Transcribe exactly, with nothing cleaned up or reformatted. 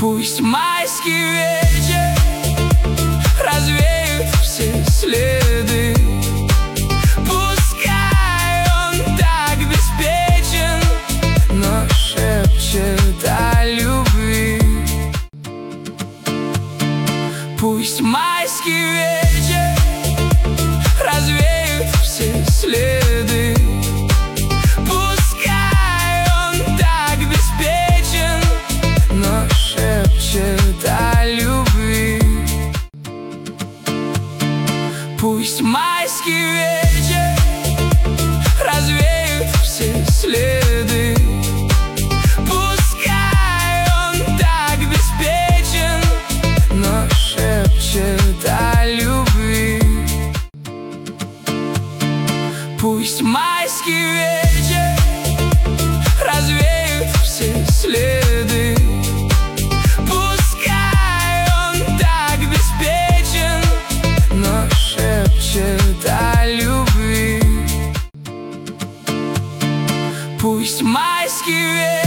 Пусть майский вечер развеет все следы. Пускай он так беспечен, но шепчет о любви. Пусть майский вечер развеет все следы. Пускай он так беспечен, но шепчет о любви. Пусть майский вечер развеет все следы. Пускай он так беспечен, но шепчет о любви. Пусть майский вечер развеет все следы. Пускай он так беспечен, но шепчет о любви. Пусть майский вечер